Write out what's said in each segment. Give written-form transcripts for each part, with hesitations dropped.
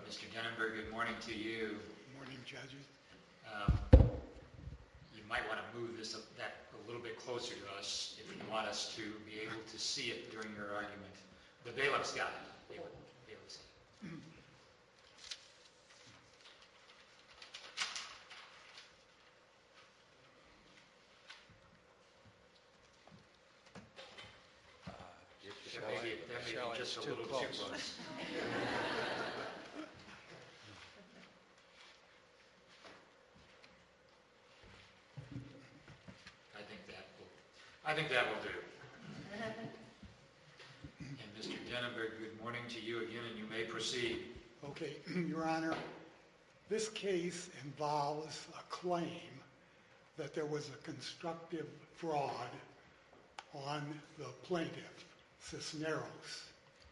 Mr. Denenberg, good morning to you. Good morning, judges. You might want to move that a little bit closer to us if you want us to be able to see it during your argument. The bailiff's got it. They would be able to see it. Maybe just a little too close. I think that will do. And Mr. Denenberg, good morning to you again, and you may proceed. Okay, Your Honor, this case involves a claim that there was a constructive fraud on the plaintiff, Cisneros.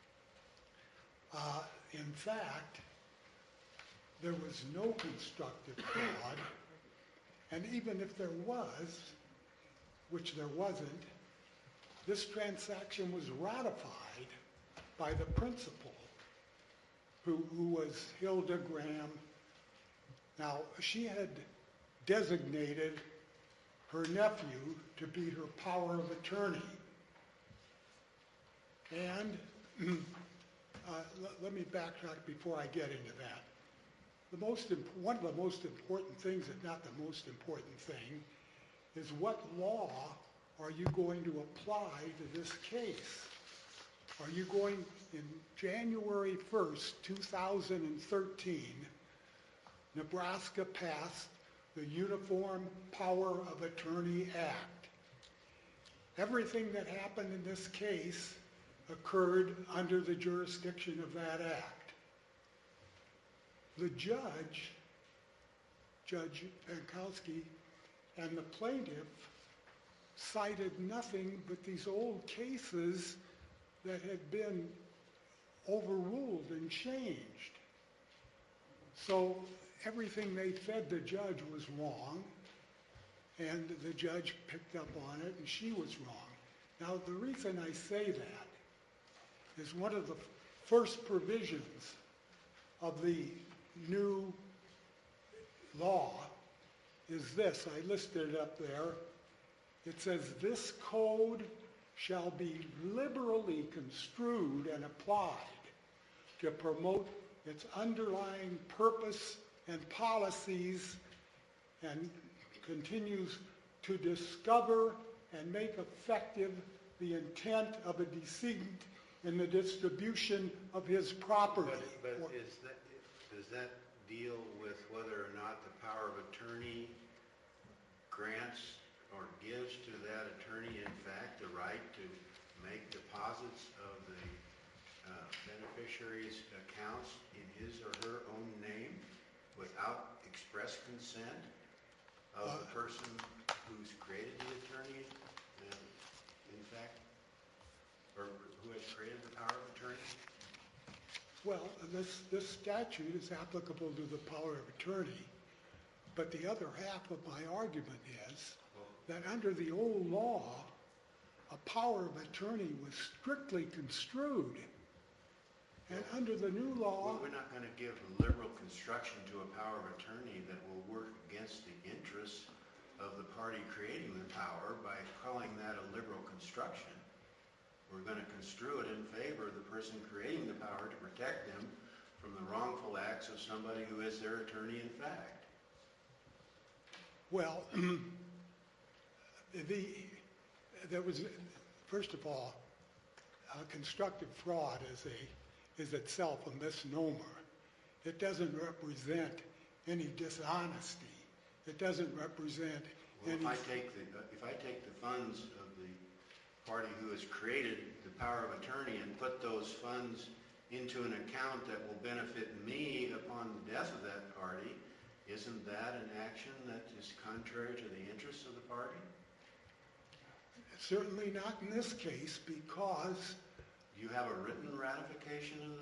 In fact, there was no constructive fraud, and even if there was, which there wasn't, this transaction was ratified by the principal, who was Hilda Graham. Now, she had designated her nephew to be her power of attorney. And let me backtrack before I get into that. One of the most important things, if not the most important thing, is what law are you going to apply to this case? Are you going, in January 1st, 2013, Nebraska passed the Uniform Power of Attorney Act. Everything that happened in this case occurred under the jurisdiction of that act. The judge, Judge Pankowski, and the plaintiff cited nothing but these old cases that had been overruled and changed. So everything they fed the judge was wrong, and the judge picked up on it, and she was wrong. Now, the reason I say that is one of the first provisions of the new law is this. I listed it up there. It says, this code shall be liberally construed and applied to promote its underlying purpose and policies, and continues to discover and make effective the intent of a decedent in the distribution of his property. But does that deal with whether or not the power of attorney grants or gives to that attorney, in fact, the right to make deposits of the beneficiary's accounts in his or her own name without express consent of the person who's created the attorney, in fact, or who has created the power of attorney? Well, this statute is applicable to the power of attorney, but the other half of my argument is that under the old law, a power of attorney was strictly construed. And under the new law... Well, we're not going to give liberal construction to a power of attorney that will work against the interests of the party creating the power by calling that a liberal construction. We're going to construe it in favor of the person creating the power to protect them from the wrongful acts of somebody who is their attorney in fact. Well, there was, first of all, constructive fraud is itself a misnomer. It doesn't represent any dishonesty. It doesn't represent any... If I take the funds of the party who has created the power of attorney and put those funds into an account that will benefit me upon the death of that party, isn't that an action that is contrary to the interests of the party? Certainly not in this case, because... Do you have a written ratification of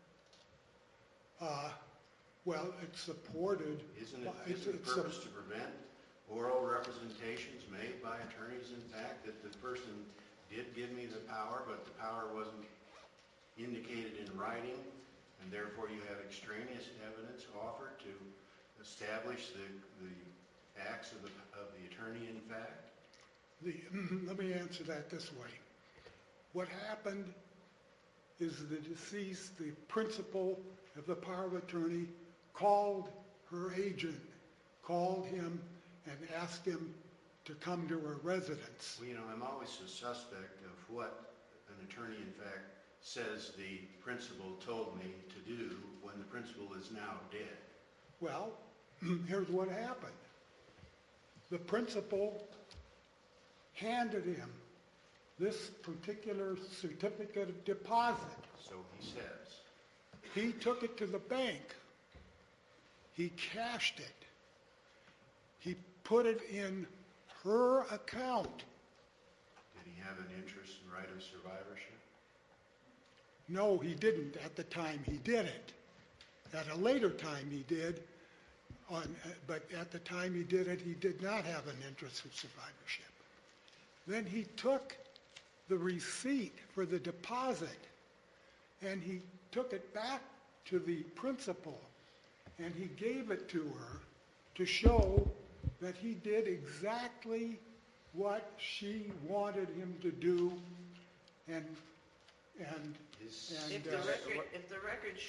that? Well, it's supported... Isn't the purpose to prevent oral representations made by attorneys, in fact, that the person did give me the power, but the power wasn't indicated in writing, and therefore you have extraneous evidence offered to establish the acts of the attorney in fact? Let me answer that this way. What happened is the deceased, the principal of the power of attorney, called her agent, called him and asked him to come to her residence. Well, I'm always a suspect of what an attorney in fact says the principal told me to do when the principal is now dead. Well, here's what happened. The principal handed him this particular certificate of deposit. So he says. He took it to the bank. He cashed it. He put it in her account. Did he have an interest in right of survivorship? No, he didn't at the time he did it. At a later time he did, but at the time he did it, he did not have an interest in survivorship. Then he took the receipt for the deposit and he took it back to the principal and he gave it to her to show that he did exactly what she wanted him to do, and If the record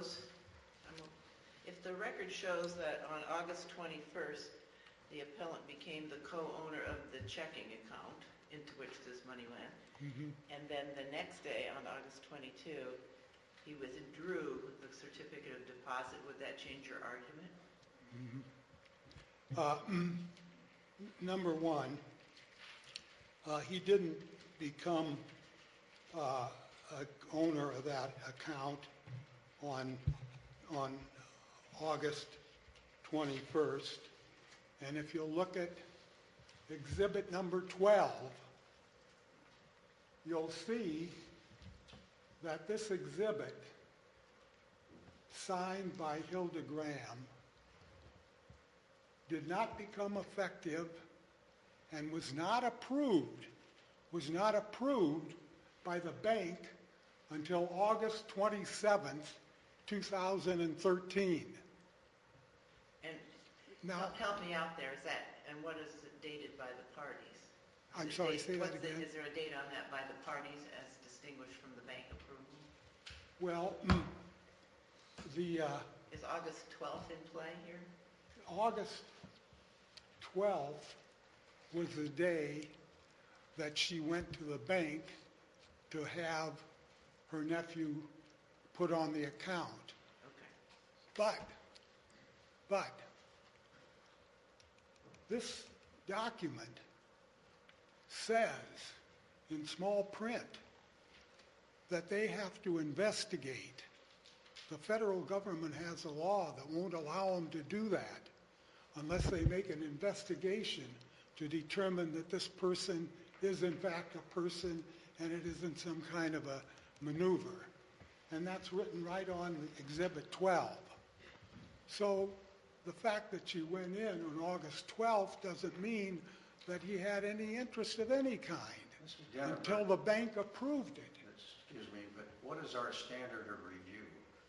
shows that on August 21st, the appellant became the co-owner of the checking account into which this money went, and then the next day, on August 22, he withdrew the certificate of deposit, would that change your argument? Number one, he didn't become an owner of that account on August 21st. And if you'll look at exhibit number 12, you'll see that this exhibit, signed by Hilda Graham, did not become effective and was not approved by the bank until August 27th, 2013. And now, help me out there, and what is it dated by the parties? I'm sorry, say that again. Is there a date on that by the parties as distinguished from the bank approval? Well, Is August 12th in play here? August 12th was the day that she went to the bank to have her nephew put on the account. Okay. But this document says in small print that they have to investigate. The federal government has a law that won't allow them to do that unless they make an investigation to determine that this person is in fact a person and it isn't some kind of a maneuver. And that's written right on Exhibit 12. So the fact that she went in on August 12th doesn't mean that he had any interest of any kind until the bank approved it. Excuse me, but what is our standard of review?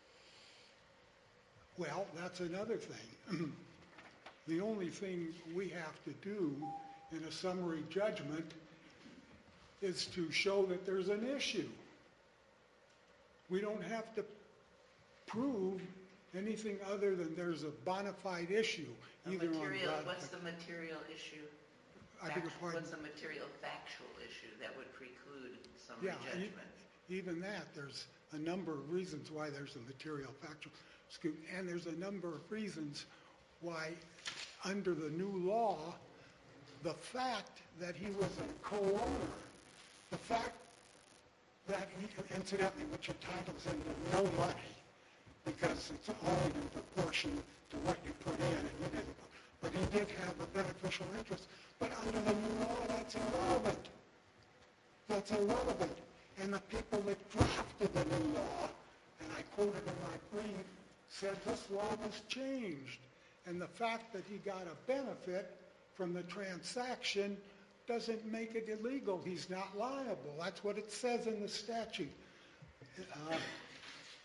Well, that's another thing. The only thing we have to do in a summary judgment is to show that there's an issue. We don't have to prove anything other than there's a bona fide issue. What's the material issue? I beg your pardon? What's the material factual issue that would preclude summary judgment? Even that, there's a number of reasons why there's a material factual issue, and there's a number of reasons why, under the new law, the fact that he was a co-owner, the fact that he, incidentally, which entitles him to no money, because it's only in proportion to what you put in, and he didn't. But he did have a beneficial interest. But under the new law, that's irrelevant. That's irrelevant. And the people that drafted the new law, and I quoted in my brief, said this law was changed. And the fact that he got a benefit from the transaction doesn't make it illegal. He's not liable. That's what it says in the statute.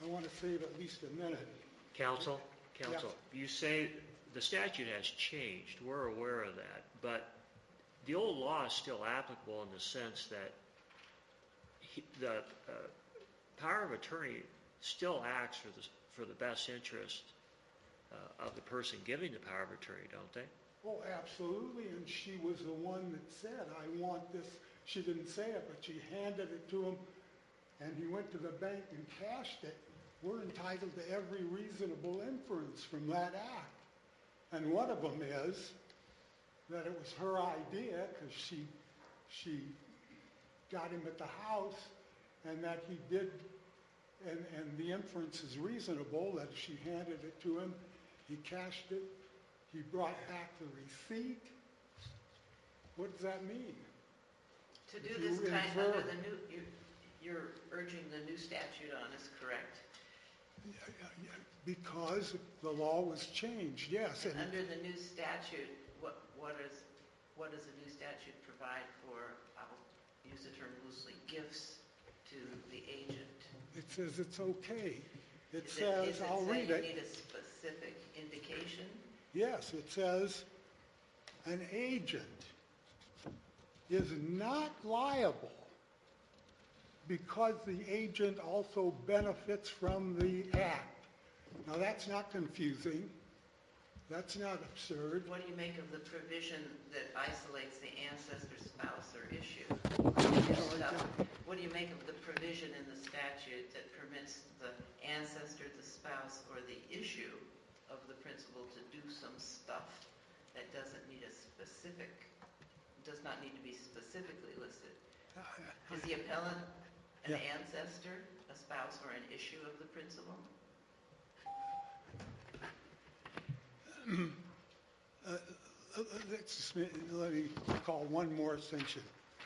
I want to save at least a minute. Counsel, you say the statute has changed. We're aware of that. But the old law is still applicable in the sense that the power of attorney still acts for the best interest of the person giving the power of attorney, don't they? Oh, absolutely, and she was the one that said, I want this. She didn't say it, but she handed it to him, and he went to the bank and cashed it. We're entitled to every reasonable inference from that act. And one of them is that it was her idea, because she got him at the house, and that he did, and the inference is reasonable, that she handed it to him, he cashed it, he brought back the receipt. What does that mean? To do this kind under the new, you're urging the new statute on is correct? Because the law was changed, yes. And under the new statute, what does the new statute provide for, I'll use the term loosely, gifts to the agent? It says it's okay. It says, I'll read it. You need a specific indication? Yes, it says an agent is not liable because the agent also benefits from the act. Now that's not confusing. That's not absurd. What do you make of the provision that isolates the ancestor, spouse, or issue? What do you make of the provision in the statute that permits the ancestor, the spouse, or the issue of the principal to do some stuff that does not need to be specifically listed? Is the appellant an ancestor, a spouse, or an issue of the principal? Let me call one more section.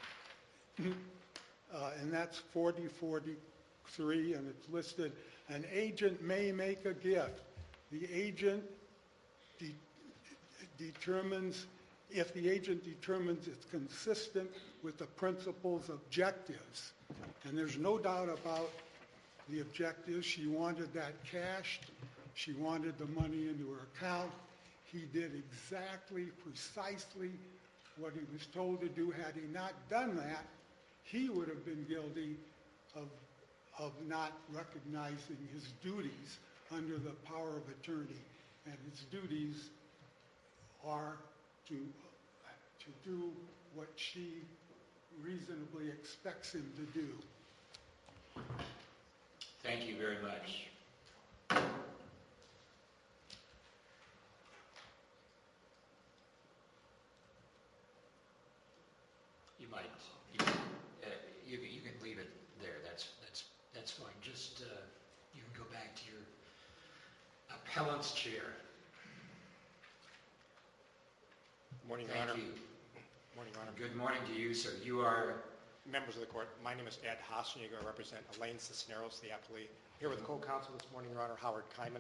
And that's 4043, and it's listed, an agent may make a gift. The agent determines, if the agent determines it's consistent with the principal's objectives. And there's no doubt about the objectives. She wanted that cashed. She wanted the money into her account. He did exactly, precisely what he was told to do. Had he not done that, he would have been guilty of not recognizing his duties under the power of attorney. And his duties are to do what she reasonably expects him to do. Thank you very much. You can leave it there. That's fine. Just you can go back to your appellant's chair. Morning, Your Honor. Thank you. Morning, Your Honor. Good morning to you, sir. You are Members of the court, my name is Ed Hasseniger. I represent Elaine Cisneros, the appellee. Here with co-counsel this morning, Your Honor, Howard Kyman.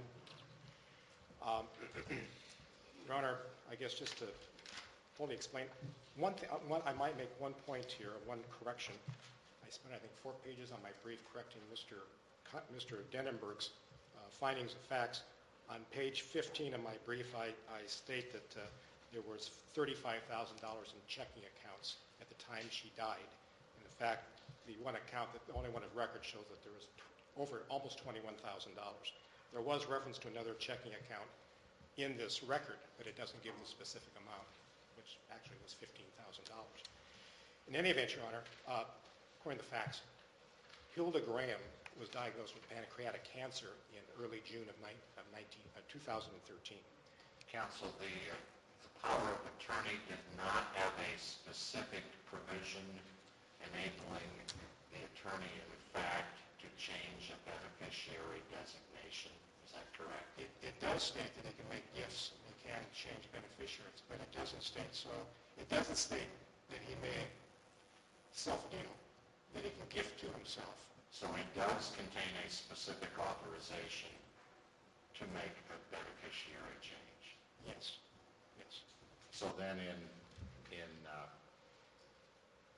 Your Honor, I guess just to fully explain, I might make one point here, one correction. I spent, I think, 4 pages on my brief correcting Mr. Denenberg's findings of facts. On page 15 of my brief, I state that there was $35,000 in checking accounts at the time she died. In fact, the only one of record shows that there was almost $21,000. There was reference to another checking account in this record, but it doesn't give the specific amount, which actually was $15,000. In any event, Your Honor, according to the facts, Hilda Graham was diagnosed with pancreatic cancer in early June of 2013. Counsel, the power of attorney did not have a specific provision enabling the attorney, in fact, to change a beneficiary designation. Is that correct? It does state that they can make gifts and they can change beneficiaries, but it doesn't state so. It doesn't state that he may self-deal, that he can gift to himself. So it does contain a specific authorization to make a beneficiary change. Yes. Yes. So then in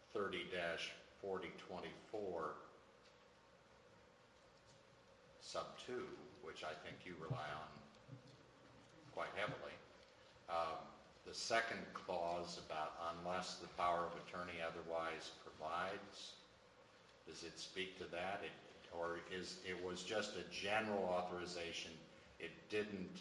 30-4024, subpart 2, which I think you rely on quite heavily, the second clause about unless the power of attorney otherwise provides, does it speak to that? Or it was just a general authorization? It didn't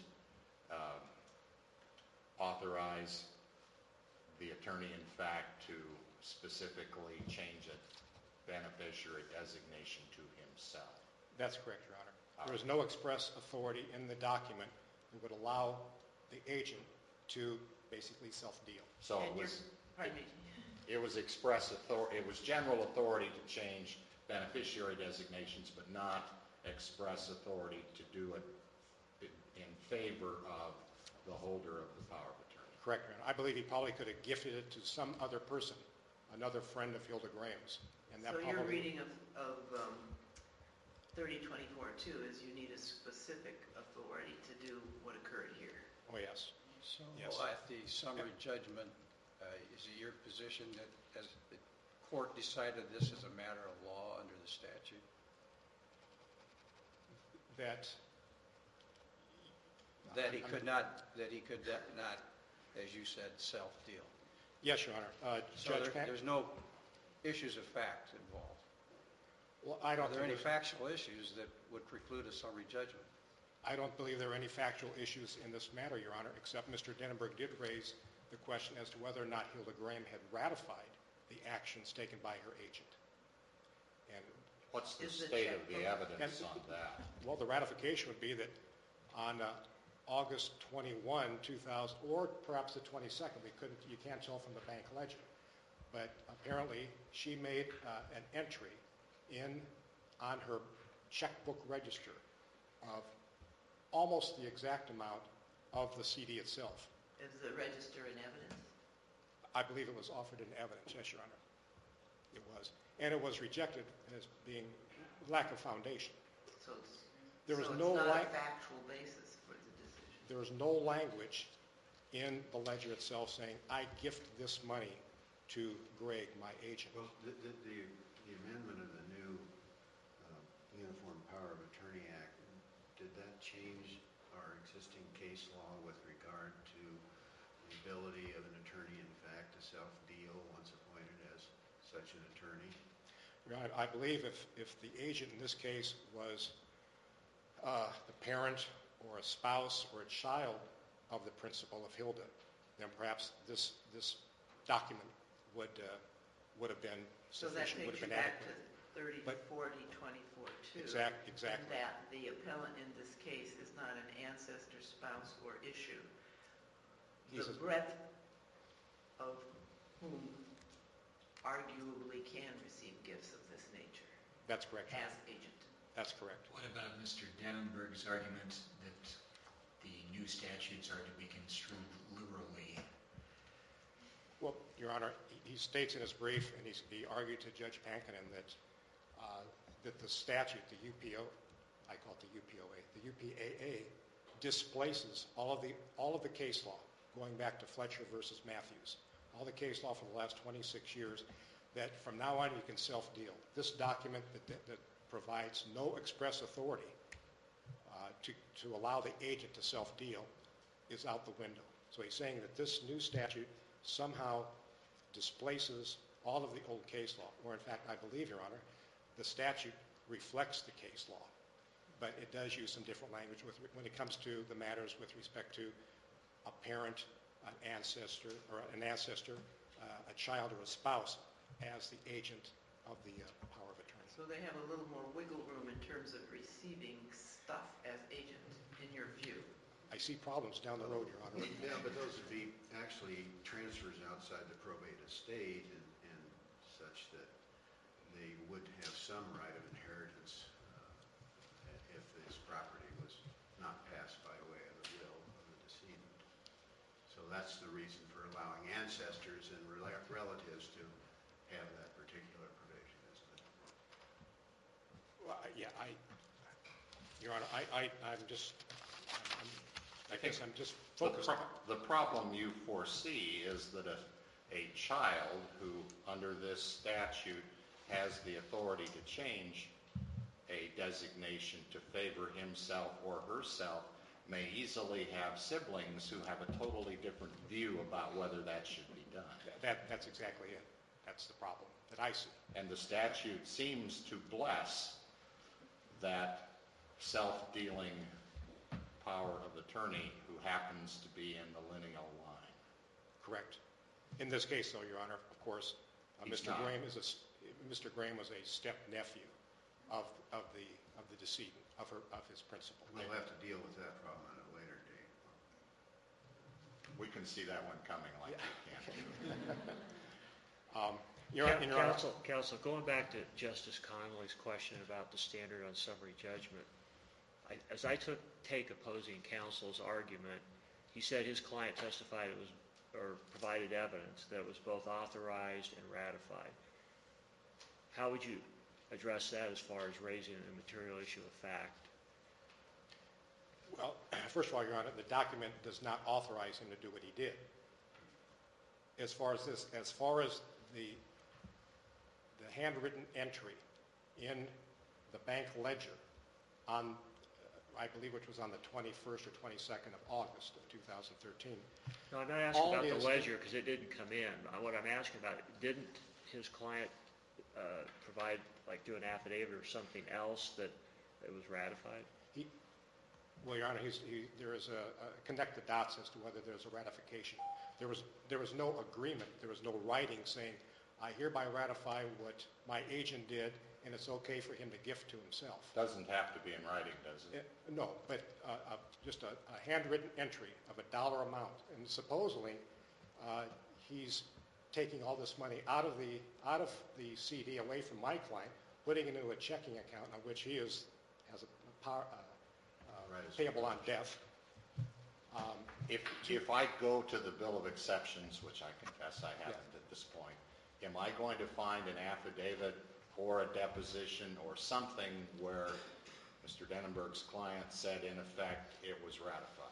authorize the attorney, in fact, to specifically change a beneficiary designation to himself? That's correct, Your Honor. There is no express authority in the document that would allow the agent to basically self-deal. So And pardon me. it was express authority, it was general authority to change beneficiary designations, but not express authority to do it in favor of the holder of the power of attorney. Correct, Your Honor. I believe he probably could have gifted it to some other person, another friend of Hilda Graham's. And that So your probably, reading of 3024-2 is you need a specific authority to do what occurred here. oh yes. So, Yes. Well, at the summary judgment, is it your position that as the court decided this is a matter of law under the statute? That he could not, as you said, self-deal. Yes, Your Honor. So Judge Pan- there's no issues of fact involved. well, I Are don't there any think there's- factual issues that would preclude a summary judgment? I don't believe there are any factual issues in this matter, Your Honor, except Mr. Denenberg did raise the question as to whether or not Hilda Graham had ratified the actions taken by her agent. And, What's the Is the state of the checkbook- evidence on that? well, the ratification would be that on August 21, 2000, or perhaps the 22nd, you can't tell from the bank ledger, but apparently she made an entry on her checkbook register of almost the exact amount of the CD itself. Is the register in evidence? I believe it was offered in evidence, yes, Your Honor. It was. And it was rejected as being lack of foundation. So it's, There was so no it's not lang- a factual basis for the decision. There was no language in the ledger itself saying, I gift this money to Greg, my agent. Well, the amendment of the new Uniform Power of Attorney Act, did that change our existing case law with regard to the ability of an attorney, in fact, to self-deal once appointed as such an attorney? Your Honor, I believe if the agent in this case was the parent or a spouse or a child of the principal of Hilda, then perhaps this document would have been So that sufficient, would takes have you been back adequate. to 30 to But- 40, 24-2. Exactly. And that the appellant in this case is not an ancestor, spouse, or issue. He's The a- breadth of whom arguably can receive gifts of this nature That's correct. Your as Honor. agent. That's correct. What about Mr. Denenberg's argument that the new statutes are to be construed liberally? Well, Your Honor, he states in his brief, and he argued to Judge Pankinen that the statute, the UPO, I call it the UPOA, the UPAA, displaces all of the case law, going back to Fletcher versus Matthews, all the case law for the last 26 years, that from now on you can self-deal. This document that provides no express authority to allow the agent to self-deal is out the window. So he's saying that this new statute somehow displaces all of the old case law, or in fact, I believe, Your Honor, the statute reflects the case law, but it does use some different language when it comes to the matters with respect to a parent, an ancestor, a child, or a spouse as the agent of the power of attorney. So they have a little more wiggle room in terms of receiving stuff as agent, in your view. I see problems down the road, Your Honor. Yeah, but those would be actually transfers outside the probate estate and such that they would have some right of inheritance if this property was not passed by way of the will of the decedent. So that's the reason for allowing ancestors and relatives to have that particular provision, isn't it? Well, yeah, Your Honor, I guess I'm just focused on. The problem you foresee is that a child who, under this statute, has the authority to change a designation to favor himself or herself may easily have siblings who have a totally different view about whether that should be done. That's exactly it. That's the problem that I see. And the statute seems to bless that self-dealing power of attorney who happens to be in the lineal line. Correct. In this case, though, Your Honor, of course, He's Mr. not. Mr. Graham was a step-nephew of the decedent, of his principal. We'll have to deal with that problem at a later date. We can see that one coming like you can. Your Honor, Counsel, going back to Justice Connolly's question about the standard on summary judgment, as I take opposing counsel's argument, he said his client testified or provided evidence that it was both authorized and ratified. How would you address that as far as raising a material issue of fact? well, first of all, Your Honor, the document does not authorize him to do what he did. As far as the handwritten entry in the bank ledger on, I believe, which was on the 21st or 22nd of August of 2013. No, I'm not asking about the ledger because it didn't come in. What I'm asking about, didn't his client provide, like do an affidavit or something else that it was ratified? Well, Your Honor, there is a connect the dots as to whether there's a ratification. There was no agreement. There was no writing saying, I hereby ratify what my agent did, and it's okay for him to gift to himself. Doesn't have to be in writing, does it? No, but just a handwritten entry of a dollar amount, and supposedly he's taking all this money out of the CD away from my client, putting it into a checking account on which he has a payable on death. If I go to the Bill of Exceptions, which I confess I haven't at this point, am I going to find an affidavit or a deposition or something where Mr. Denenberg's client said, in effect, it was ratified?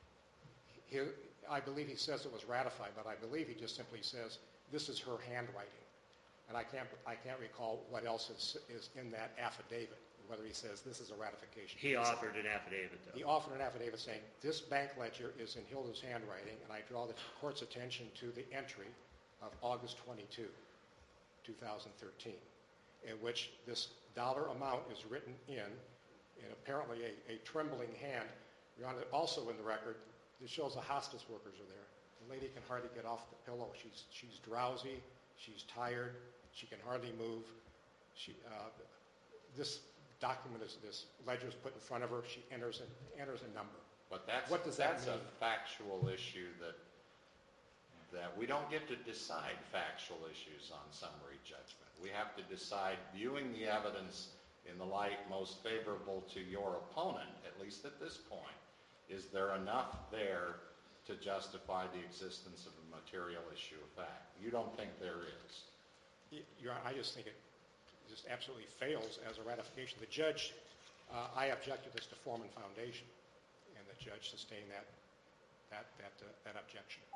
I believe he says it was ratified, but I believe he just simply says, this is her handwriting. And I can't recall what else is in that affidavit, whether he says this is a ratification. He offered an affidavit, though. He offered an affidavit saying, this bank ledger is in Hilda's handwriting, and I draw the court's attention to the entry of August 22, 2013, in which this dollar amount is written in apparently a trembling hand. Your Honor, also in the record, it shows the hospice workers are there. The lady can hardly get off the pillow. She's drowsy. She's tired. She can hardly move. This document this ledger is put in front of her. She enters a number. But that's a factual issue that we don't get to decide factual issues on summary judgment. We have to decide, viewing the evidence in the light most favorable to your opponent, at least at this point, is there enough there to justify the existence of a material issue of fact? You don't think there is? Your Honor, I just think it just absolutely fails as a ratification. The judge, I objected this to Foreman Foundation, and the judge sustained that objection.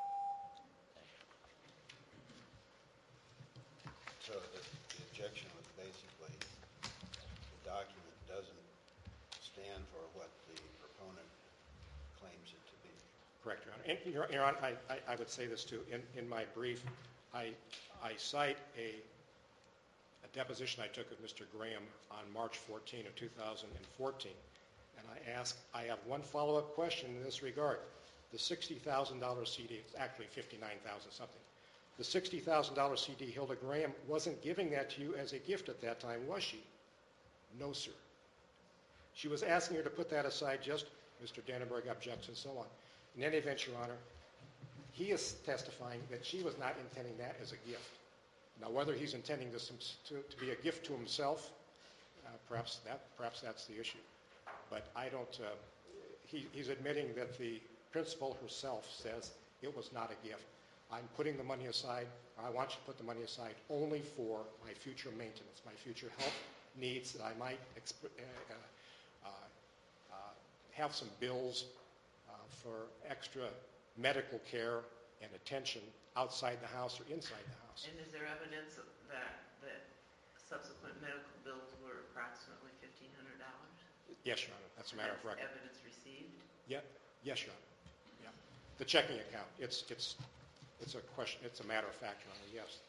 So the objection was basically the document doesn't stand for what the proponent claims it to be. Correct, Your Honor. And Your Honor, I would say this too. In my brief, I cite a deposition I took of Mr. Graham on March 14 of 2014, and I have one follow-up question in this regard. The $60,000 CD, it's actually $59,000 something. The $60,000 CD, Hilda Graham wasn't giving that to you as a gift at that time, was she? No, sir. She was asking her to put that aside, just Mr. Denenberg objects and so on. In any event, Your Honor, he is testifying that she was not intending that as a gift. Now, whether he's intending this to be a gift to himself, perhaps that's the issue. But I don't. He's admitting that the principal herself says it was not a gift. I'm putting the money aside. I want you to put the money aside only for my future maintenance, my future health needs that I might have some bills for extra medical care and attention outside the house or inside the house. And is there evidence that subsequent medical bills were approximately $59,000? Yes, Your Honor, that's a matter of record. Evidence received? Yeah, yes, Your Honor. Yeah. The checking account, it's a question, it's a matter of fact, Your Honor, yes.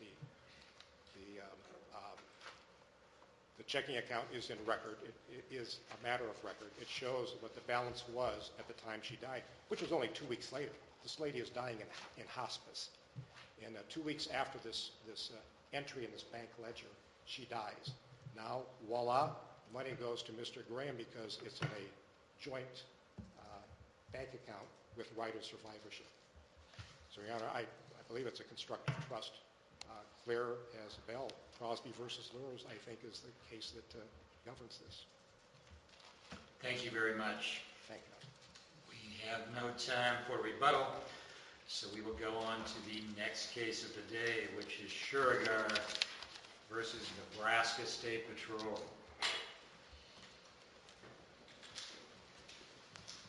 The checking account is in record. It is a matter of record. It shows what the balance was at the time she died, which was only 2 weeks later. This lady is dying in hospice. And 2 weeks after this entry in this bank ledger, she dies. Now, voila, money goes to Mr. Graham because it's in a joint bank account with right of survivorship. So, Your Honor, I believe it's a constructive trust. Clear as a bell. Crosby versus Lures, I think, is the case that governs this. Thank you very much. Thank you. We have no time for rebuttal, so we will go on to the next case of the day, which is Schurigar versus Nebraska State Patrol.